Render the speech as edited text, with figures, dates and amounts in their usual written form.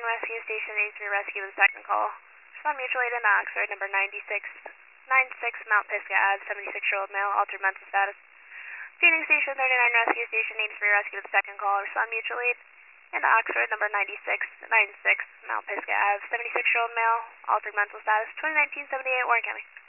Rescue Station 83 Rescue with a second call. Respond mutual aid in Oxford, number 96 Mount Pisgah Ave, 76-year-old male, altered mental status. Phoenix Station 39 Rescue Station 83 Rescue with a second call. Respond mutual aid in Oxford, number 96 Mount Pisgah Ave, 76-year-old male, altered mental status, 2019-78 Warren County.